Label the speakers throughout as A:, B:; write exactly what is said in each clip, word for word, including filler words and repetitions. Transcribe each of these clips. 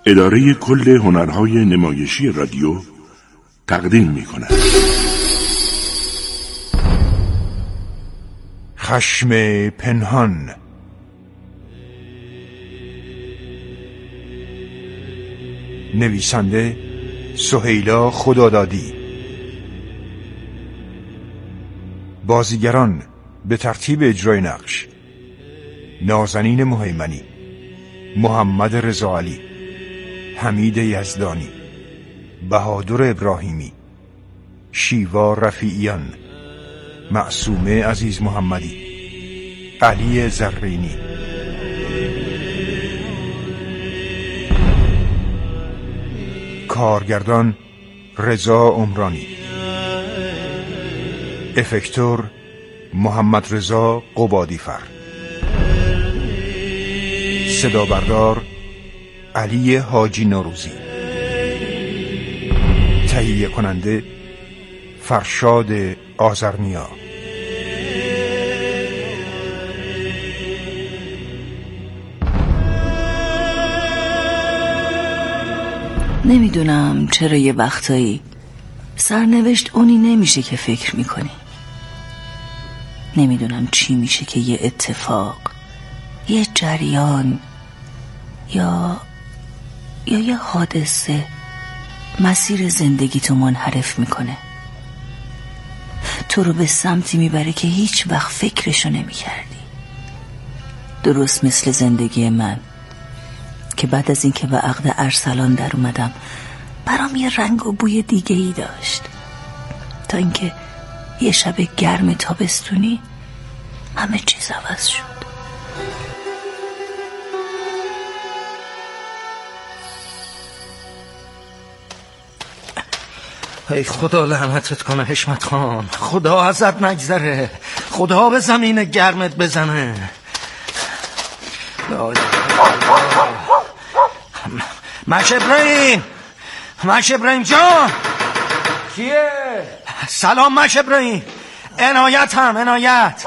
A: اداره کل هنرهای نمایشی رادیو تقدیم می کند.
B: خشم پنهان. نویسنده سهیلا خدادادی. بازیگران به ترتیب اجرای نقش: نازنین مهیمنی، محمد رضا علی، حمید یزدانی، بهادر ابراهیمی، شیوا رفیعیان، معصومه عزیز محمدی، علی زرینی. کارگردان رضا عمرانی. افکتور محمد رضا قبادیفر. صدا بردار علی حاجی نوروزی. تهیه کننده فرشاد آذرنیا.
C: نمیدونم چرا یه وقتایی سرنوشت اونی نمیشه که فکر میکنی. نمیدونم چی میشه که یه اتفاق، یه جریان یا یا یه حادثه مسیر زندگیتو منحرف میکنه، تو رو به سمتی میبره که هیچ وقت فکرشو نمیکردی. درست مثل زندگی من که بعد از این که به عقد ارسلان در اومدم برام یه رنگ و بوی دیگه ای داشت، تا اینکه یه شب گرم تابستونی همه چیز عوض شد.
D: ای خدا لعنتت کنه حشمت خان، خدا ازت نگذره، خدا به زمین گرمت بزنه. مش ابراهیم، مش ابراهیم جان.
E: کیه؟
D: سلام مش ابراهیم. عنایت هم عنایت.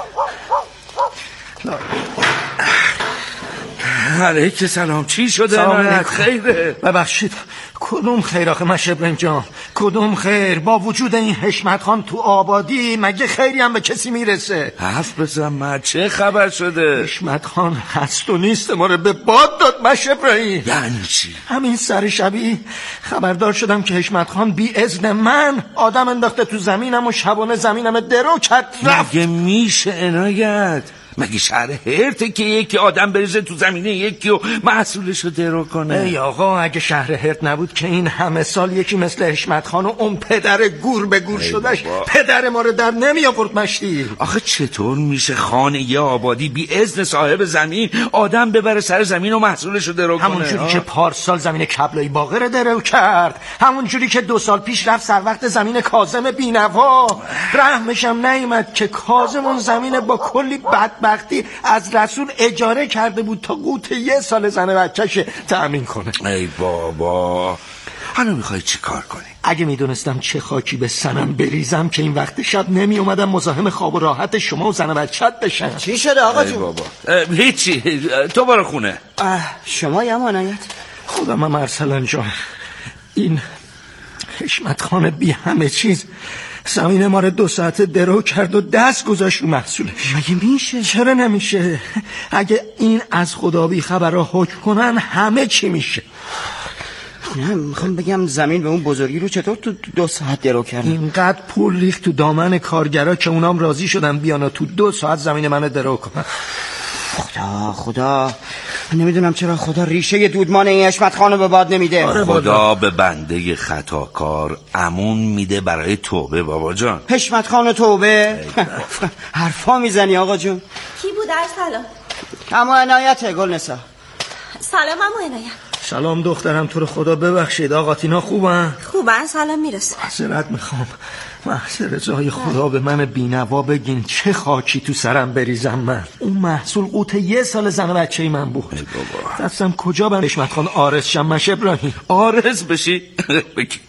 E: علیک سلام. چی شده عنایت؟ خیره؟
D: ببخشید. کدوم خیر آخه مش ابراهیم جان؟ کدوم خیر؟ با وجود این حشمت خان تو آبادی مگه خیری هم به کسی میرسه؟
E: حرف بزن من، چه خبر شده؟
D: حشمت خان هست و نیست ما رو به باد داد مش ابراهیم.
E: یعنی چی؟
D: همین سر شبی خبردار شدم که حشمت خان بی اذن من آدم انداخته تو زمینم و شبانه زمینم درو کرد رفت.
E: مگه میشه عنایت؟ مگه شهر هرته که یکی آدم بریزه تو زمینه یکی و محصولشو درو کنه؟
D: ای آقا اگه شهر هرت نبود که این همه سال یکی مثل حشمت خان و اون پدر گور به گور شدش پدر ما رو در نمی آورد مشتی.
E: آخه چطور میشه خانه یه آبادی بی اذن صاحب زمین آدم ببره سر زمین و محصولشو درو کنه؟
D: همون جوری که پارسال زمین کبلای باقر درو کرد، همون جوری که دو سال پیش رفت سر وقت زمین کاظم بینوا. رحمشم نیامد که کاظم اون زمین با کلی بد وقتی از رسول اجاره کرده بود تا قوت یه سال زن بچه‌ش تأمین کنه.
E: ای بابا، حالا میخوای چی کار کنی؟
D: اگه میدونستم چه خاکی به سنم بریزم که این وقت شب نمی اومدم مزاحم خواب و راحت شما و زن بچه‌ت بشم.
F: چی شده آقا جون؟
E: بابا هیچی، تو برو خونه.
F: شما یه عنایت.
D: خودم هم ارسلان جان، این حشمت خان بی همه چیز زمین ما رو دو ساعته درو کرد و دست گذاشت رو محصولش.
F: مگه میشه؟
D: چرا نمیشه؟ اگه این از خدا بی خبر را حکم کنن همه چی میشه.
F: نه میخوام بگم زمین به اون بزرگی رو چطور تو دو ساعت درو کردن؟
D: اینقدر پول ریخت تو دامن کارگرا که اونام راضی شدن بیانا تو دو ساعت زمین منو درو کنن.
F: خدا خدا نمیدونم چرا خدا ریشه دودمان این حشمت خانو به باد نمیده.
E: آره خدا به بنده خطاکار امون میده برای توبه بابا جان.
F: حشمت خانو توبه؟ حرفا میزنی آقا جون.
G: کی بود ارسلان؟
F: اما عنایته گلنسا.
G: سلام اما عنایت.
D: سلام دخترم، تو رو خدا ببخشید. آقاتینا خوبن؟
G: خوبن، سلام میرسه.
D: معذرت میخوام. محضر جای خدا به من بینوا بگین چه خاکی تو سرم بریزم من. اون محصول قوت یه سال زن بچه من بود. دستم کجا به حشمت خان آرز شم مش ابراهیم؟
E: آرز بشی؟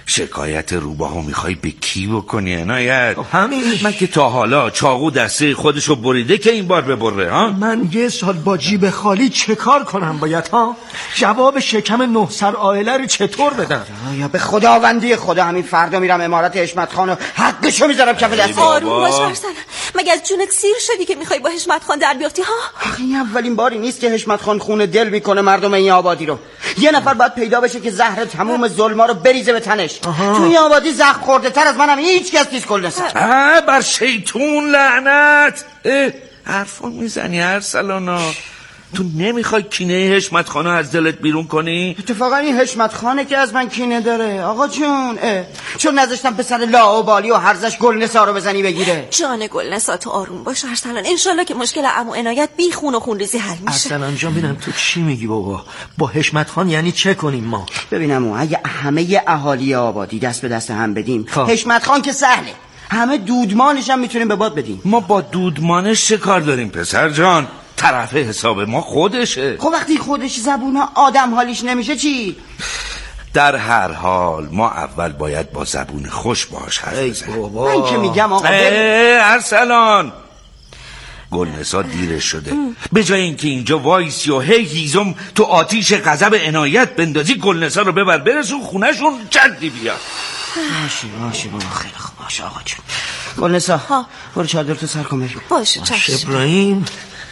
E: شکایت روباهو میخوای به کی بکنی عنایت؟
D: همین
E: من که تا حالا چاقو دسته خودشو بریده که این بار ببره ها؟
D: من یه سال با جیب خالی چه کار کنم باید ها؟ جواب شکم نه سر عائله رو چطور بدم؟
F: یا به خداوندی خدا همین فردا میرم امارت حشمت خان و حقشو میذارم کف دست.
G: آروم باش ارسلان، مگه از جونت سیر شدی که میخوای با حشمت خان در بیافتی ها؟
F: آخه این اولین باری نیست که حشمت خان خونه دل میکنه مردم این آبادی رو. یه نفر باید پیدا بشه که زهر تموم ظلما رو بریزه به تنش. تو این آبادی زخم خورده تر از منم هیچ کس نیست. کل نسا
E: بر شیطون لعنت. حرفا میزنی ارسلانا؟ تو نمیخوای کینه حشمت خانو از دلت بیرون کنی؟
F: اتفاقا این حشمت خانه که از من کینه داره آقا جون. اه. چون نذاشتم پسر لاابالی و هرزش گلنسا رو بزنی بگیره.
G: جان گلنسا تو آروم باش ارسلان، انشالله که مشکل عمو عنایت بی خون و خونریزی حل میشه.
D: ارسلان جان ببینم تو چی میگی بابا؟ با حشمت خان یعنی چه کنیم ما؟
F: ببینم اگه همه اهالی آبادی دست به دست هم بدیم حشمت خان که سهله، همه دودمانش هم میتونیم به باد بدیم.
E: ما با دودمانش چه کار داریم پسر جان؟ طرف حساب ما خودشه.
F: خب وقتی خودش زبونه آدم حالیش نمیشه چی؟
E: در هر حال ما اول باید با زبون خوش باش حرف بزنیم.
F: من که میگم آقا
E: ارسلان گلنسا دیرش شده. به جای اینکه اینجا وایسی و هی هیزم تو آتیش غضب عنایت بندازی، گلنسا رو ببر برسون خونهشون جدی بیا.
F: باشه باشه بابا خیلی خوب باشه آقا جون. گلنسا برو چادر تو سر کن بریم.
G: باشه چشم.
D: ابراهیم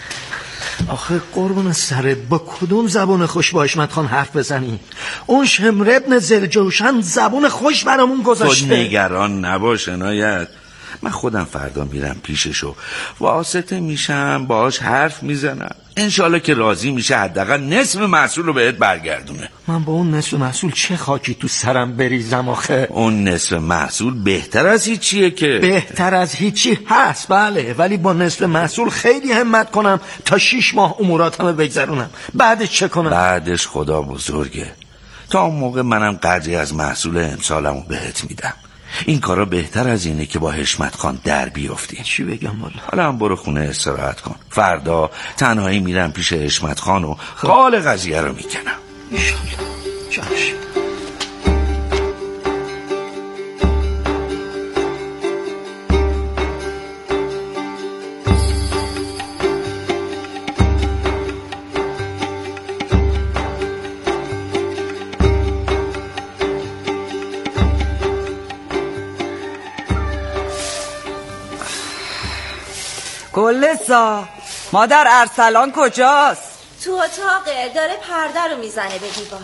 D: آخه قربون سرت با کدوم زبون خوش با حشمت خان حرف بزنی؟ اون شمر ابن زلجوشن زبون خوش برامون گذاشته.
E: خود نگران نباش عنایت، من خودم فردا میرم پیششو واسطه میشم باهاش حرف میزنم، انشالله که راضی میشه حداقل نصف محصول رو بهت برگردونه.
D: من با اون نصف محصول چه خاکی تو سرم بریزم آخه؟
E: اون نصف محصول بهتر از هیچیه که
D: بهتر از هیچی هست بله، ولی با نصف محصول خیلی همت کنم تا شیش ماه اموراتمو بگذرونم. بعدش چه کنم؟
E: بعدش خدا بزرگه. تا اون موقع منم قدری از محصول امسالمو بهت میدم. این کارا بهتر از اینه که با حشمت خان در بیافتی.
D: چی بگم والا؟
E: حالا هم برو خونه استراحت کن، فردا تنهایی میرم پیش حشمت خان و قال قضیه رو میکنم.
D: انشالله. چشم.
H: گلنسا مادر ارسلان کجاست؟
G: تو اتاقه داره پرده رو میزنه به دیوار.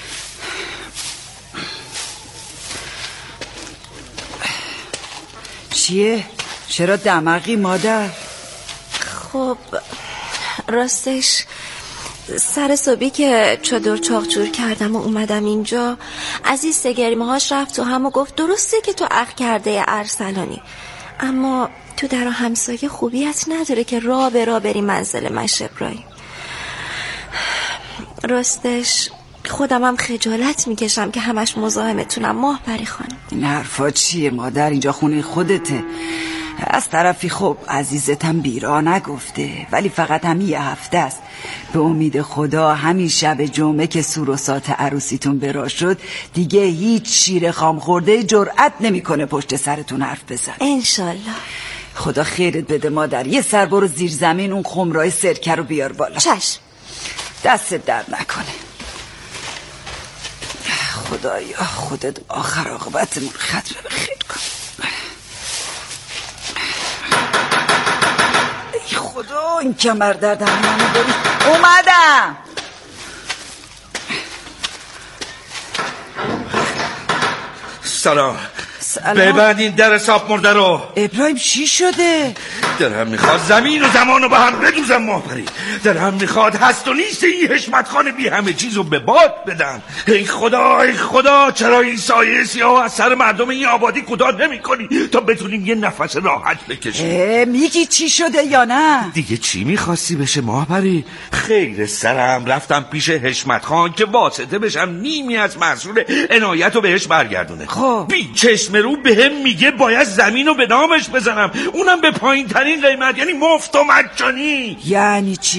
H: چیه؟ چرا دماغی مادر؟
G: خب راستش سر صبحی که چادر چاق جور کردم و اومدم اینجا، عزیز سگرمه هاش رفت تو هم و گفت درسته که تو اخ کرده ارسلانی، اما تو در همسایه خوبیت نداره که راه به راه بری منزل مش ابراهیم. راستش خودم هم خجالت میکشم که همش مزاحمتونم ماه پری خانم.
H: این حرفا چیه مادر؟ اینجا خونه خودته. از طرفی خب عزیزتم بیرا نگفته، ولی فقط هم یه هفته است. به امید خدا همین شب جمعه که سور و سات عروسیتون برا شد دیگه هیچ شیر خام خورده جرأت نمیکنه پشت سرتون حرف بزن.
G: انشالله.
H: خدا خیرت بده مادر. یه سر برو زیر زمین اون خمرای سرکه رو بیار بالا.
G: چشم.
H: دست درد نکنه. خدایا خودت آخر عاقبتمون ختم به خیر کن. ای خدا این کمر درد همانو داری. اومدم.
E: سلام. ببندین در ساب مرده رو.
H: ابراهیم چی شده؟
E: دلم میخواد زمین و زمان رو به هم بدوزم ماپری. دلم میخواد هست و نیست این حشمت خان بی همه چیز رو به باد بدن. ای خدا ای خدا چرا این سایه سیاه از سر مردم این آبادی کوتاه نمی کنی تا بتونیم یه نفس راحت بکشیم؟
H: میگی چی شده یا نه؟
E: دیگه چی میخواستی بشه ماپری؟ خیر سرم رفتم پیش حشمت خان که واسطه بشم نیمی از محصول عنایت رو بهش برگردونه.
H: خب
E: بی چشم رو به هم میگه باید زمین رو به نامش بزنم، اونم به پایین ترین قیمت، یعنی مفت و مجانی.
H: یعنی چی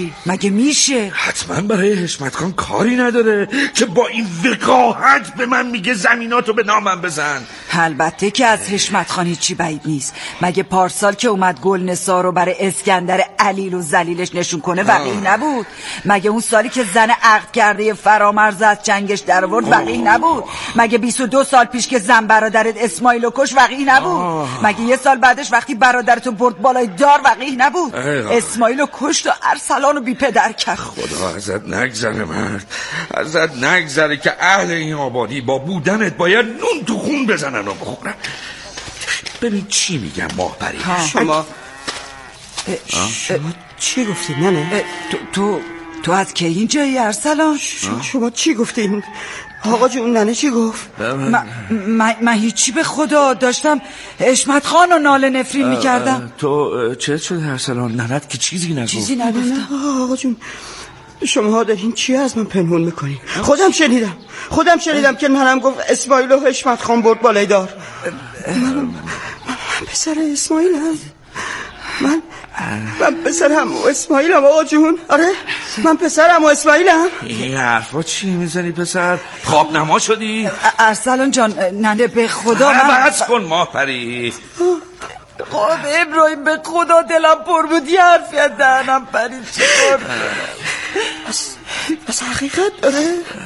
H: چی؟ مگه میشه؟
E: حتما برای حشمت خان کاری نداره که با این وقاحت به من میگه زمیناتو به نامم بزن.
H: البته که از حشمت خان هیچی بعید نیست. مگه پارسال که اومد گلنسا رو برای اسکندر علیل و ذلیلش نشون کنه وقیح نبود؟ مگه اون سالی که زن عقد کرده فرامرز از جنگش در آورد وقیح نبود؟ مگه بیست و دو سال پیش که زن برادرت اسماعیل رو کش وقیح نبود؟ آه. مگه یه سال بعدش وقتی برادرتو برد بالای دار وقیح نبود؟ اسماعیل رو کشت و ارسلان رو بی پدر کرد.
E: خدا ازت نگذره مرد، ازت نگذره که اهل این آبادی با بودنت باید نون تو خون بزنن و بخورن. ببین چی میگم ماهپری.
F: شما شما چی گفتید ننه؟
H: تو تو تو از که این جایی ارسلان؟
F: شما چی گفتین؟ آقا جون ننه چی گفت؟
H: من من هیچی به خدا داشتم حشمت خان رو ناله نفرین میکردم.
E: تو چه شده ارسلان؟ ننت که چیزی نگفت؟
H: چیزی نگفتم.
F: آقا جون شما دارین چی از من پنهون میکنین؟ خودم شنیدم خودم شنیدم که ننم گفت اسماعیل و حشمت خان برد بالای دار. من, من پسر اسماعیلم. من من پسرم و اسماعیلم آقا جون. آره من پسرم و اسماعیلم.
E: این حرفا چی میزنی پسر؟ خواب نما شدی؟
H: ارسلان جان ننه به خدا
E: من بس کن ماهپری.
H: خب ابراهیم به خدا دلم پر بود یه حرفی از دهنم پرید. چطور؟
F: بس بس حقیقت داره.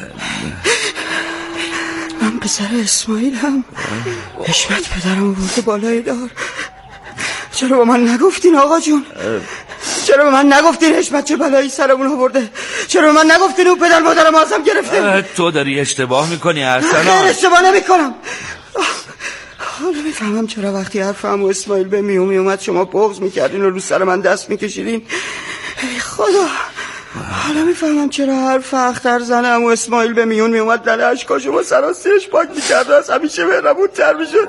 F: من پسر اسماعیلم. حشمت پدرم برده بالای دار. چرا با من نگفتین آقا جون؟ چرا به من نگفتین حشمت چه بلایی سرمون آورده؟ چرا به من نگفتین اون پدر مادرم ازم گرفته؟
E: تو داری اشتباه میکنی ارسلان.
F: خیر اشتباه نمیکنم. حالا میفهمم چرا وقتی حرفم و اسماعیل به میو میومد شما بغض میکردین و رو سر من دست میکشیدین. ای خدا حالا میفهمم چرا حرف اختر زنم و اسماعیل به میون میومد دل اشکاشو با سراسیش پاک میکرد و از همیشه مهربون تر میشد.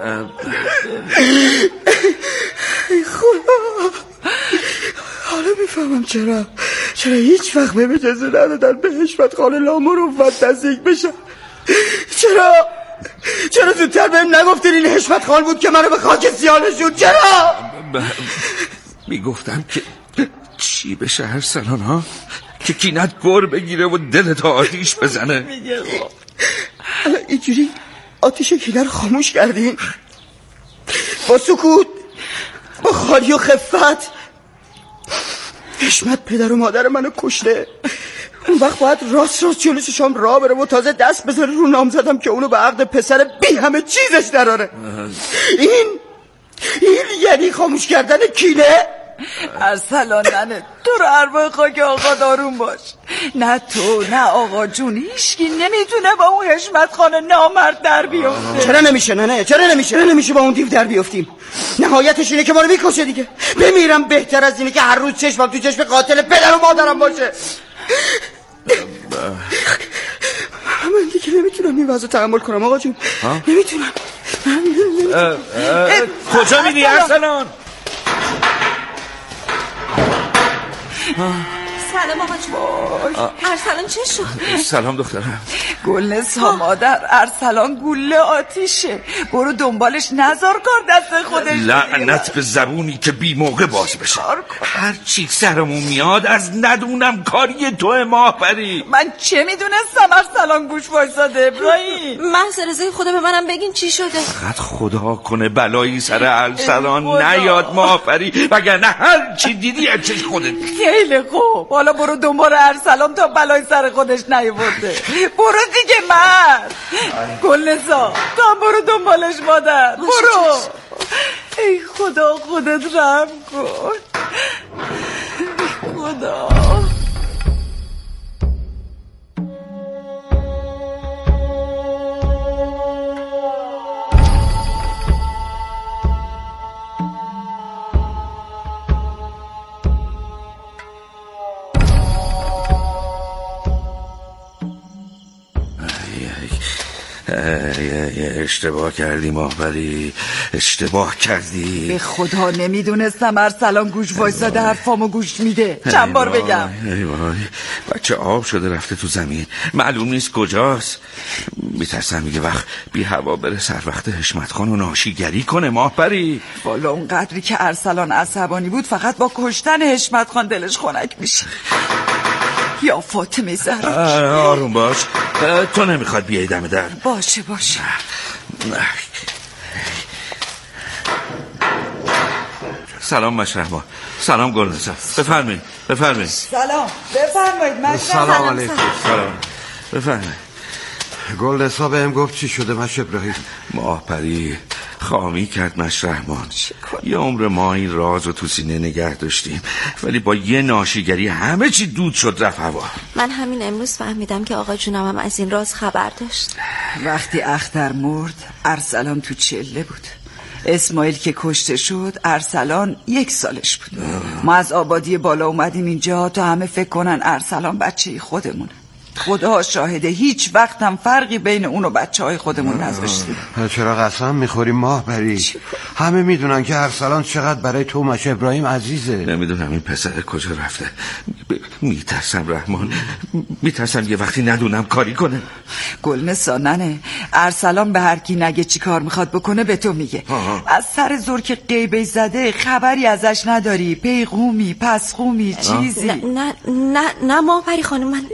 F: ای خدا حالا میفهمم چرا چرا هیچ وقت به اجازه ندادن به حشمت خان لامروت نزدیک بشم. چرا چرا زودتر بهم نگفتین این حشمت خان بود که منو به خاک سیاه نشوند؟ چرا؟
E: میگفتم که چی بشه ارسلان ها؟ که کینت گر بگیره و دلت آتیش بزنه.
F: حالا اینجوری آتیش کینه رو خاموش کردین با سکوت، با خالی و خفت. حشمت پدر و مادر منو کشته، اون وقت باید راست راست جلو چشام راه بره و تازه دست بذاره رو نام زدم که اونو به عقد پسر بی همه چیزش دراره. این این یعنی خاموش کردن کینه؟
H: ارسلان ننه تو رو ارواح خاک آقا دارون باش. نه تو نه آقا جون هیچکی نمیتونه با اون حشمت خان نامرد در بیفته.
F: چرا نمیشه ننه؟ چرا نمیشه؟ چرا نمیشه با اون دیو در بیفتیم؟ نهایتش اینه که ما رو میکشه دیگه. بمیرم بهتر از اینه که هر روز چشمم تو چشم قاتل پدر و مادرم باشه. من دیگه نمیتونم این وضع تحمل کنم آقا جون. نمیتونم.
E: کجا میری ارسلان؟
G: سلام آقا جون. ارسلان چه شد؟
E: سلام دخترم.
H: گلنسا مادر ارسلان گوله آتیشه. برو دنبالش نذار کار دست خودش.
E: لعنت به زبونی که بی موقع باز بشه. هر چی سرمون میاد از ندونم کاری تو ماهپری.
H: من چه میدونستم ارسلان گوش وایساده ابراهیم.
G: محض رضای خدا به منم بگین چی شده.
E: فقط خدا کنه بلایی سر ارسلان نیاد ماهپری، وگرنه هر چی دیدی از چش خودت.
H: خیلی خوب حالا برو دنبال ارسلان تا بلای سر خودش نیورده. برو دیگه مرد. گلنسا تو هم برو دنبالش مادر. برو. ای خدا خودت رحم کن. ای خدا.
E: اشتباه کردی ماهبری، اشتباه کردی.
H: به خدا نمیدونستم ارسلان گوش وایساده حرفامو گوش میده. چند بار بگم؟
E: ای وای، بچه آب شده رفته تو زمین، معلوم نیست کجاست. میترسم میگه وقت بی هوا بره سر وقت حشمت خان و ناشیگری کنه ماهبری.
H: والا اون قدری که ارسلان عصبانی بود فقط با کشتن حشمت خان دلش خنک میشه. یا فاطمه زهرا
E: آروم باش، تو نمیخواد بیای دم در؟
H: باشه باشه.
E: سلام مشرحما. سلام گلنسا. بفرمایید بفرمایید.
H: سلام بفرمایید مشرحما.
F: سلام علیکم.
E: سلام بفرمایید.
F: گلنسا بهم گفت چی شده مش ابراهیم؟
E: ماهپری خامی کرد مشرحمان. یه عمر ما این راز رو تو سینه نگه داشتیم، ولی با یه ناشیگری همه چی دود شد رفت هوا.
G: من همین امروز فهمیدم که آقا جونم هم از این راز خبر داشت.
H: وقتی اختر مرد ارسلان تو چله بود. اسماعیل که کشته شد ارسلان یک سالش بود. ما از آبادی بالا اومدیم اینجا تا همه فکر کنن ارسلان بچه خودمونه. خدا شاهده هیچ وقت هم فرقی بین اون و بچه های خودمون نذاشتیم.
F: چرا قسم میخوریم ماهبری؟ همه میدونن که ارسلان چقدر برای تو مش ابراهیم عزیزه.
E: نمیدونم این پسر کجا رفته. میترسم رحمان، میترسم یه وقتی ندونم کاری کنه.
H: گلنسا ننه، ارسلان به هر کی نگه چی کار میخواد بکنه به تو میگه. آه. از سر زور که غیبه زده خبری ازش نداری، پیغومی پسخومی چیزی؟
G: نه نه نه, نه ماهپری خانم من.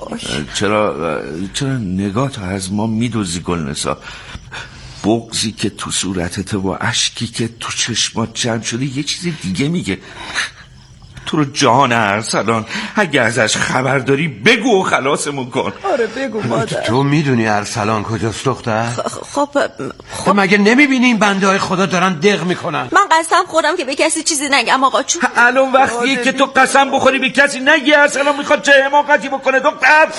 E: چرا چرا نگاه تو از ما میدوزی گلنسا؟ بغضی که تو صورتت و اشکی که تو چشمات جمع شده یه چیز دیگه میگه. تو رو جان ارسلان، اگه ازش خبر داری بگو و خلاصمون کن.
H: آره بگو مادر.
F: تو میدونی ارسلان کجاست دختر؟
G: خب
F: خب مگه نمیبینی این بنده های خدا دارن دق میکنن؟
G: من قسم خورم که به کسی چیزی نگم آقا چون
E: الان وقتیه که تو قسم بخوری به کسی نگی. ارسلان میخواد چه حماقتی بکنه دختر؟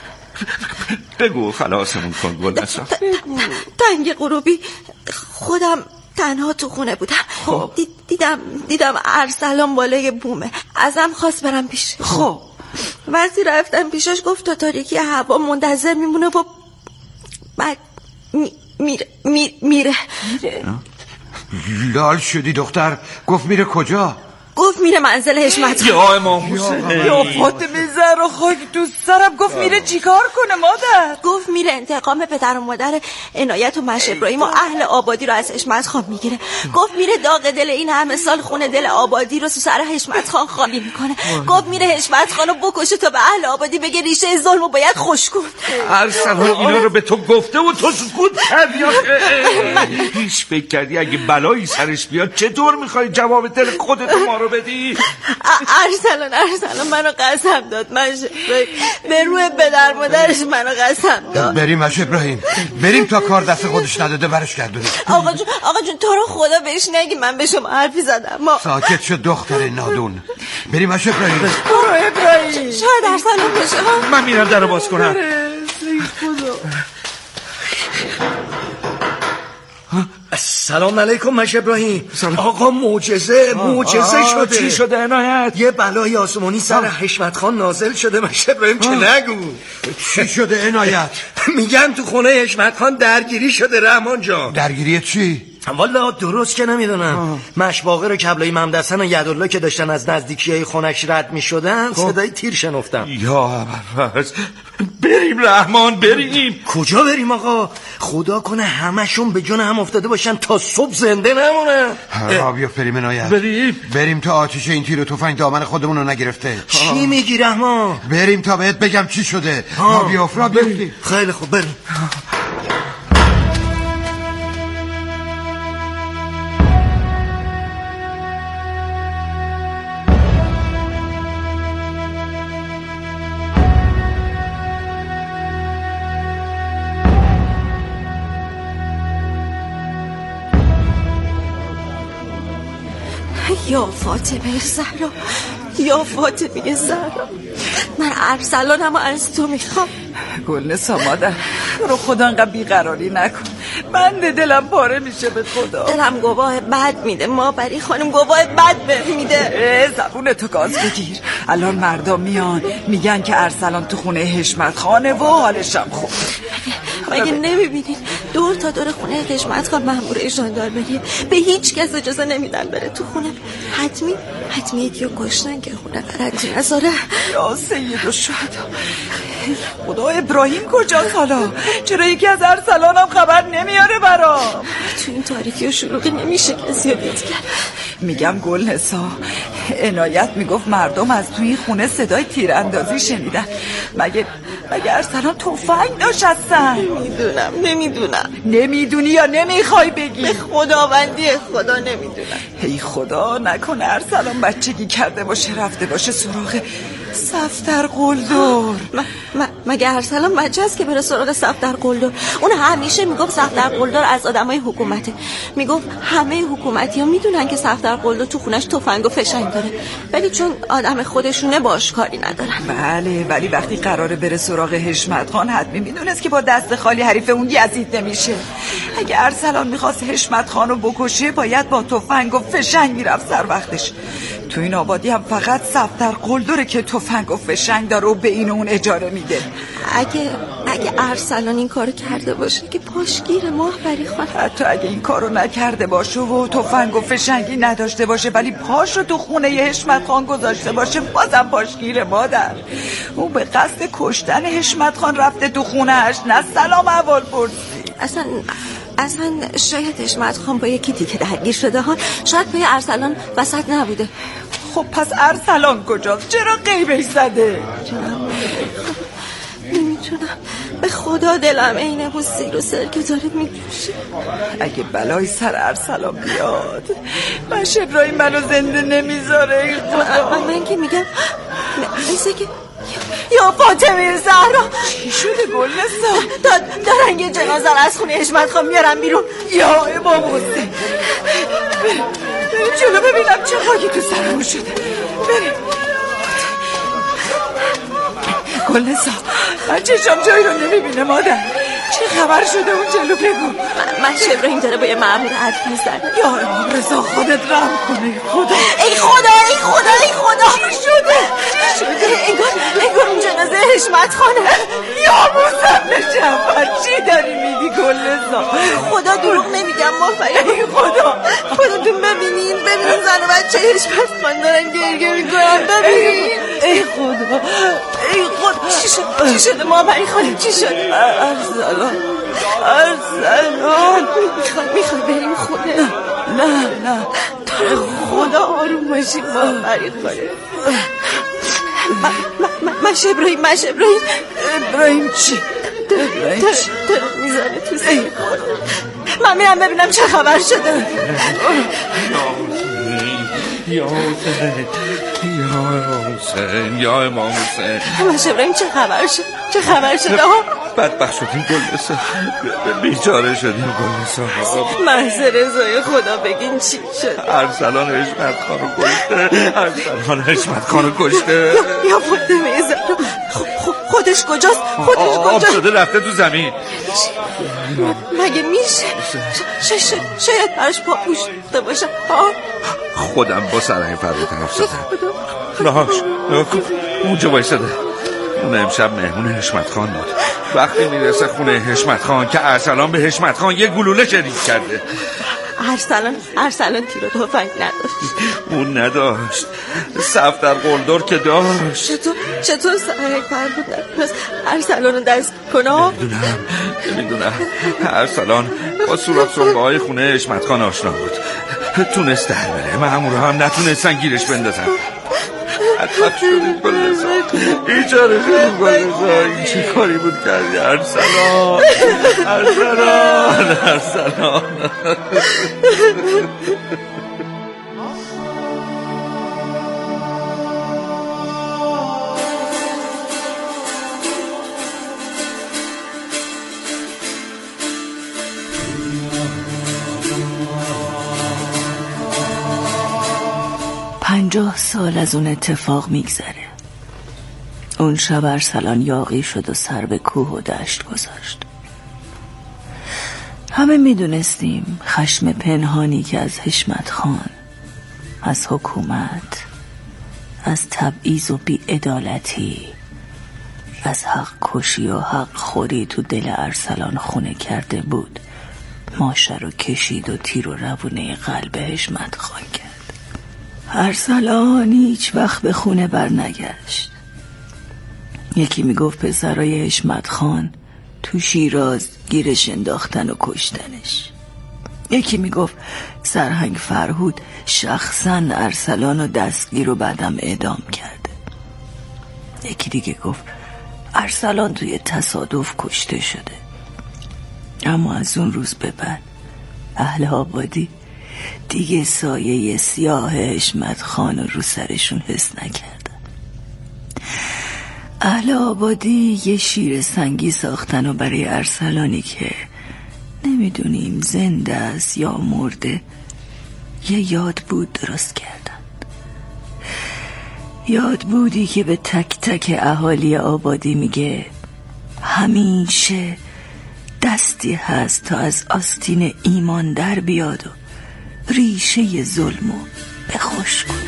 E: بگو خلاصمون کن گلنسا.
G: بگو. تنگ غروبی خودم تنها تو خونه بودم. خب دید دیدم دیدم ارسلان بالای بومه، ازم خواست برم پیش.
H: خب
G: وقتی رفتم پیشش گفت تا تاریکی هوا منتظر میمونه و بعد می میره می میره
H: میره.
F: لال شدی دختر؟ گفت میره کجا؟
G: گفت میره منزل حشمت خان.
E: یا امام حسین،
H: یا فاطمه زهرا خاک تو سرم. گفت میره چیکار کنه مادر؟
G: گفت میره انتقام پدر و مادر عنایت و مش ابراهیم و اهل آبادی رو از حشمت خان میگیره. گفت میره داغ دل این همه سال خونه دل آبادی رو سر حشمت خان خالی میکنه. گفت میره حشمت خان رو بکشه تا به اهل آبادی بگه ریشه ظلمو باید خشک کن.
E: ارسلان اینا رو به تو گفته و تو سکوت کردی؟ هیچ فکر کردی اگه بلایی سرش بیاد چطور میخوای جواب دل خودت ما رو بدی؟
G: ارسلان ارسلان منو قسم داد مش به روی پدر مادرش منو قسم داد.
F: بریم مش ابراهیم، بریم تا کار دست خودش نداده برش گردونیم.
G: آقا جون آقا جون تو رو خدا بهش نگی من به شما حرفی زدم. ما
F: ساکت شد دختر نادون. بریم مش ابراهیم.
H: برو ابراهیم.
G: شاید ارسلان بشه.
E: من میرم درو باز کنم.
D: سلام علیکم مش ابراهیم. آقا معجزه معجزه شده.
E: چی شده عنایت؟
D: یه بلای آسمانی سر حشمت خان نازل شده مش ابراهیم که نگو.
F: چی شده عنایت؟
D: میگن تو خونه حشمت خان درگیری شده رحمان جان.
F: درگیری چی؟
D: والا درست که نمیدونم. مشباغر و کبلایی ممدسن و یدالله که داشتن از نزدیکیای خونش رد میشدن صدای تیر شنفتم.
E: یا ابرفز، بریم رحمان بریم.
D: کجا بریم آقا؟ خدا کنه همشون به جون هم افتاده باشن تا صبح زنده نمونن.
F: رابیا بریم عنایت.
E: بریم
F: بریم تا آتیش این تیر و تفنگ دامن خودمون رو نگرفته.
D: چی میگی رحمان؟
F: بریم تا بهت بگم چی شده. رابیا رابیا.
D: خیلی خوب بریم.
G: یا فاطمه زهرا، یا فاطمه زهرا، من ارسلانم از تو میخوام.
H: گلنسا مادر رو خدا انقدر بیقراری نکن. بنده، دلم پاره میشه به خدا.
G: دلم گواه بد میده ماهوری خانم، گواه بد بهم میده.
H: زبون تو گاز بگیر. الان مردم میان میگن که ارسلان تو خونه حشمت خانه و حالشم خوب.
G: مگه نمیبینید دور تا دور خونه حشمت خان مأموره ژاندارمری، به هیچ کس اجازه نمیدن بره تو خونه. حتمی حتمی یکیو کشتن که خونه فرنگی نذاره.
H: یا سید الشهدا، خدا ابراهیم کجاست حالا؟ چرا یکی از ارسلان هم خبر نمیاره برام؟
G: تو این تاریکی و شلوغی نمیشه کسی رو دید کرد.
H: میگم گلنسا، عنایت میگفت مردم از توی این خونه صدای تیراندازی شنیدن. مگه مگه ارسلان تفنگ داشت هستن؟
G: نمیدونم نمیدونم.
H: نمیدونی یا نمیخوای بگی؟
G: به خداوندی خدا نمیدونم.
H: ای خدا نکنه ارسلان بچگی کرده باشه رفته باشه سراغ صفدر قلدر.
G: مگه ارسلان بچه است که بره سراغ صفدر قلدر؟ اون همیشه میگفت صفدر قلدر از آدمای حکومته. میگفت همه حکومتی ها میدونن که صفدر قلدر تو خونش تفنگ و فشنگ داره، ولی چون آدم خودشونه باش کاری ندارن.
H: بله، ولی وقتی قراره بره سراغ حشمت خان حتمی میدونست که با دست خالی حریف اون یزید نمیشه. اگه ارسلان میخواست حشمت خان رو بکشه باید با تفنگ و فشنگ میرفت سر وقتش. تو این آبادی هم فقط صفدر قلدره که تفنگ و فشنگ داره و به این اون اجاره میده.
G: اگه اگه ارسلان این کارو کرده باشه که پاشگیر ماهوری خان.
H: حتی اگه این کارو نکرده باشه و تفنگ و فشنگی نداشته باشه ولی پاشو تو خونه حشمت خان گذاشته باشه، بازم پاشگیر مادر. اون به قصد کشتن حشمت خان رفته تو خونهش، نه سلام اول پرسی.
G: اصلا اصلا شاید حشمت خان با یکی دیگه درگیر شده ها، شاید پای ارسلان وسط نبوده.
H: خب پس ارسلان کجاست؟ چرا غیبش زده؟
G: نمیتونم، به خدا دلم عین اون سیر و سر که داره میجوشه.
H: اگه بلای سر ارسلان بیاد مش ابراهیم منو زنده نمیذاره.
G: من, من که میگم مثل که یا فاطمه زهرا.
H: چی شده گلنسا؟
G: دارن یه جنازه از خونه حشمت خان میارن بیرون.
H: یا امام حسین، بریم بریم جلو ببینم چه خاکی تو سرمون شده. بریم گلنسا، من چشم جایی رو نمیبینه مادر. چه خبر شده اون جلو بگو.
G: من ابراهیم داره با یه مأمور حرف میزنه.
H: یا امام رضا خودت رحم کنه. خدا
G: ای خدا ای خدا ای خدا.
H: چی شده؟
G: چی شده؟ انگار انگار اون جنازه حشمت خانه.
H: یا موسم جعفر، چی داری میگی گلنسا؟
G: خدا دروغ نمیگم ماهوری.
H: ای خدا،
G: خودتون ببینین ببینین زن و بچه حشمت خان دارن گریه میکنن. ببینین.
H: ای خدا ای خدا.
G: چی شده؟ چی شده ماهوری خانم؟ چی شده؟
H: ارسلان ارسلان
G: میخوای میخوای بریم خونه؟
H: نه نه
G: خدا آروم باشی ماهوری خانم. مش ابراهیم مش ابراهیم
H: ابراهیم چی؟ ابراهیم چی؟
G: داره میزنه تو سیر. من میرم ببینم چه خبر شده.
E: یا حسین یا حسین یا امام حسین.
G: مش ابراهیم چه خبر شد؟ چه خبر شده ها؟
E: بدبخت شدیم گلنسا، بیچاره شدیم گلنسا.
G: محض رضای خدا بگین چی شد؟
E: ارسلان حشمت خان رو کشته. ارسلان حشمت خان رو کشته.
G: یا فاطمه زهرا خودش کجاست؟ خودش کجاست؟
E: آب شده رفته تو زمین.
G: مگه میشه؟ شاید برش پاپوش شده باشه.
E: خودم با سرنگ فرود حرف زدم. نهاش اونجا بایستده. اون امشب مهمون حشمت خان بود. وقتی میرسه خونه حشمت خان که ارسلان به حشمت خان یه گلوله شلیک کرده.
G: ارسلان ارسلان تیر و تفنگ نداشت.
E: اون نداشت، صفدر قلدر که داشت.
G: چطور چطور سرنگ فرود نتونست ارسلان رو دست کنه؟
E: نمیدونم نمیدونم ارسلان با صورت سنبه های خونه حشمت خان آشنا بود، تونست در بره. مأمورا هم نتونستن گیرش بندازن. بدبخت شدیم گلنسا، بیچاره شدیم گلنسا. این چه کاری بود کردی ارسلان؟ ارسلان ارسلان
C: پنجاه سال از اون اتفاق میگذره. اون شب ارسلان یاغی شد و سر به کوه و دشت گذاشت. همه میدونستیم خشم پنهانی که از حشمت خان، از حکومت، از تبعیض و بی‌عدالتی، از حق کشی و حق خوری تو دل ارسلان خونه کرده بود، ماشه رو کشید و تیر و روونه قلب حشمت خان کرد. ارسلان هیچ وقت به خونه بر نگشت. یکی میگفت پسرای حشمت خان تو شیراز گیرش انداختن و کشتنش. یکی میگفت سرهنگ فرهود شخصا ارسلان و دستگیر و بعدم اعدام کرده. یکی دیگه گفت ارسلان توی تصادف کشته شده. اما از اون روز به بعد اهل آبادی دیگه سایه سیاه حشمت خان رو سرشون حس نکردن. اهل آبادی یه شیر سنگی ساختن و برای ارسلانی که نمیدونیم زنده است یا مرده یه یاد بود درست کردن. یاد بودی که به تک تک اهالی آبادی میگه همیشه دستی هست تا از آستین ایمان در بیاد و ریشه ظلمو بخوش کنه.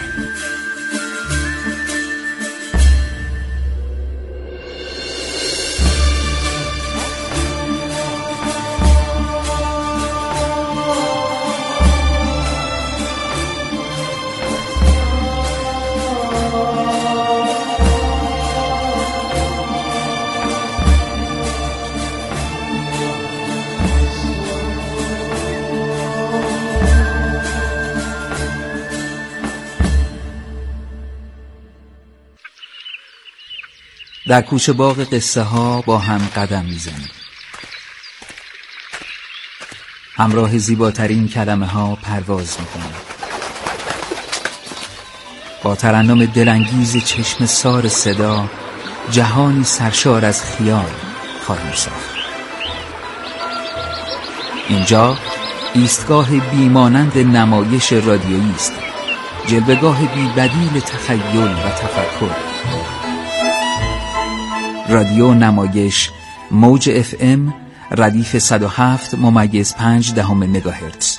I: در کوچه باغ قصه ها با هم قدم میزنیم. همراه زیباترین کلمه ها پرواز میکنیم. با ترنم دلانگیز چشم سار صدا جهانی سرشار از خیال خواهیم ساخت. اینجا ایستگاه بیمانند نمایش رادیویی است، جلوه‌گاه بی‌بدیل تخیل و تفکر. رادیو نمایش موج اف ام ردیف صد و هفت ممیز پنج دهم مگاهرتز.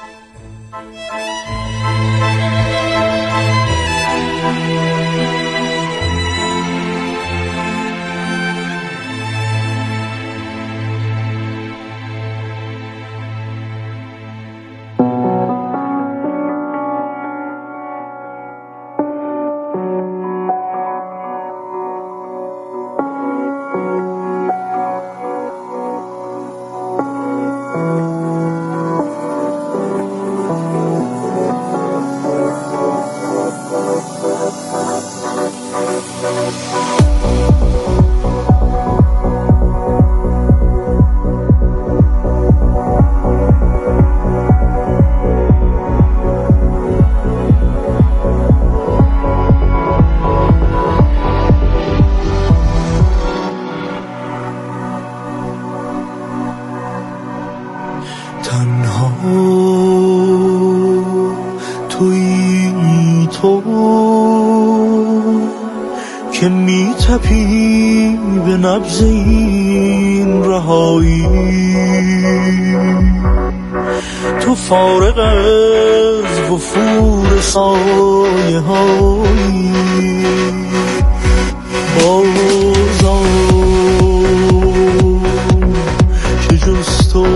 J: که می تپی به نبض این رهایی، تو فارغ از وفور سایه هایی بازم که جز تو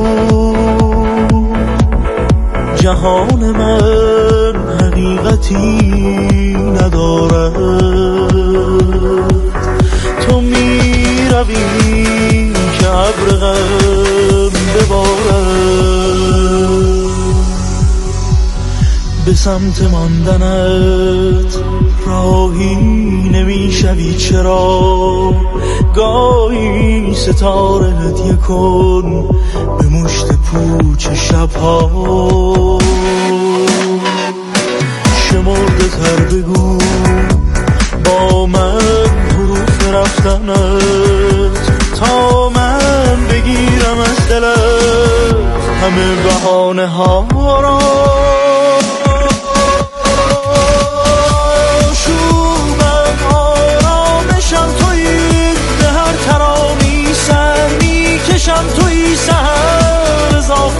J: جهان من حقیقتی ندارد. تو می روی که ابر غم ببارد، به سمت ماندنت راهی نمی شوی. چرا گاهی ستاره هدیه کن به مشت پوچ شبها، شمرده تر بگو با من حروف رفتنت، تا من بگیرم از دلت همه بهانه ها را. شومم آرامشم تویی، به هر ترانی سر میکشم تویی، سهر اضافه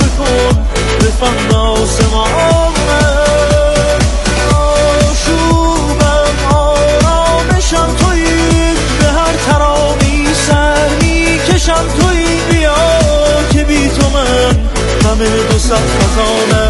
J: دم دو صد خزانه.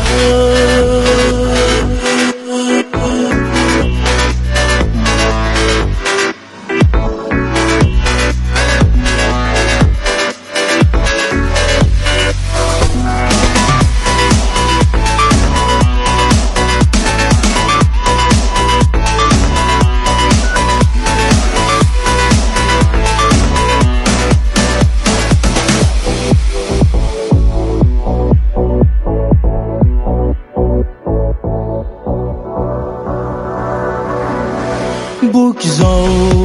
J: بگذار